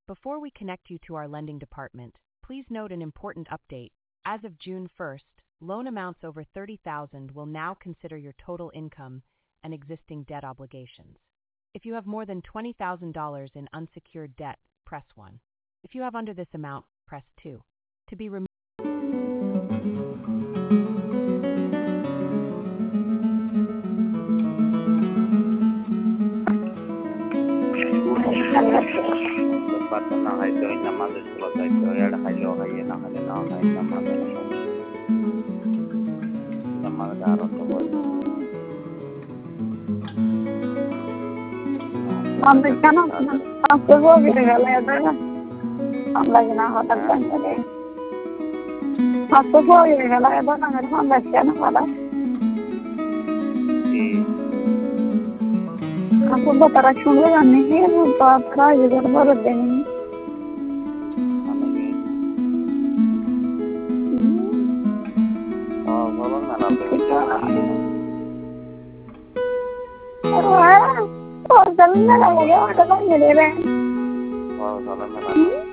Before we connect you to our lending department, please note an important update. As of June 1st, loan amounts over $30,000 will now consider your total income and existing debt obligations. If you have more than $20,000 in unsecured debt, press 1. If you have under this amount, press 2. To be removed. आपको पता चूंगा नहीं है वो बात का इधर भर देनी और जल्दी ना लगे वो तो मिले रहे